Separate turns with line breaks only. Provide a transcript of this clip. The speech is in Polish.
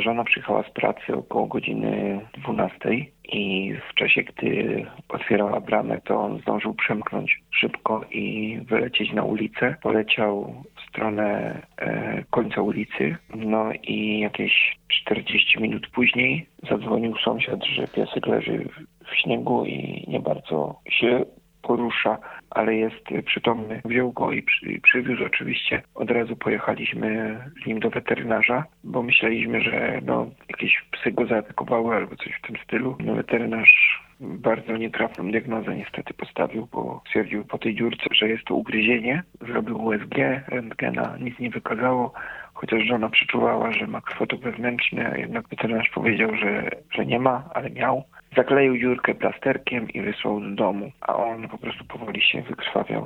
Żona przyjechała z pracy około godziny 12 i w czasie, gdy otwierała bramę, to on zdążył przemknąć szybko i wylecieć na ulicę. Poleciał w stronę końca ulicy, no i jakieś 40 minut później zadzwonił sąsiad, że piesek leży w śniegu i nie bardzo się porusza, ale jest przytomny. Wziął go i przywiózł oczywiście. Od razu pojechaliśmy z nim do weterynarza, bo myśleliśmy, że jakieś psy go zaatakowały albo coś w tym stylu. Weterynarz bardzo nietrafną diagnozę niestety postawił, bo stwierdził po tej dziurce, że jest to ugryzienie. Zrobił USG, rentgena, nic nie wykazało, chociaż żona przeczuwała, że ma krwotok wewnętrzny, a jednak weterynarz powiedział, że nie ma, ale miał. Zakleił dziurkę plasterkiem i wysłał do domu, a on po prostu powoli się wykrwawiał.